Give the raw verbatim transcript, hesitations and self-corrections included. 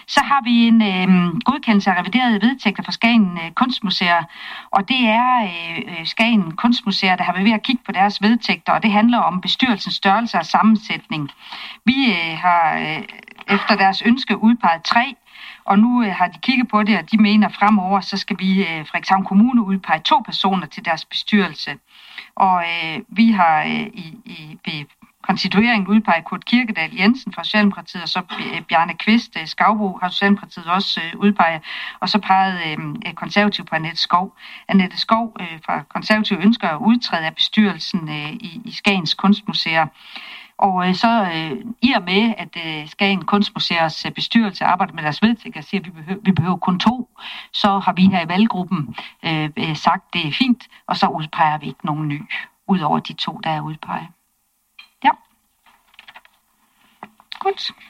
Så har vi en øh, godkendelse af reviderede vedtægter for Skagen øh, Kunstmuseer, og det er øh, Skagen Kunstmuseer, der har været ved at kigge på deres vedtægter, og det handler om bestyrelsens størrelse og sammensætning. Vi øh, har øh, efter deres ønske udpeget tre, og nu øh, har de kigget på det, og de mener fremover, så skal vi øh, Frederikshavn Kommune udpege to personer til deres bestyrelse. Og øh, vi har øh, i, i ved konstitueringen udpeget Kurt Kirkedal Jensen fra Socialdemokratiet, og så Bjarne Kvist øh, Skavbo har Socialdemokratiet også øh, udpeget, og så pegede øh, konservativ på Annette Skov. Annette Skov øh, fra konservativ ønsker at udtræde af bestyrelsen øh, i, i Skagens Kunstmuseer. Og øh, så øh, i og med, at øh, Skagen Kunstmuseers øh, bestyrelse arbejder med deres vedtægter og siger, at vi behøver, vi behøver kun to, så har vi her i valggruppen øh, øh, sagt, at det er fint, og så udpeger vi ikke nogen ny, udover de to, der er udpeget. Ja. Godt.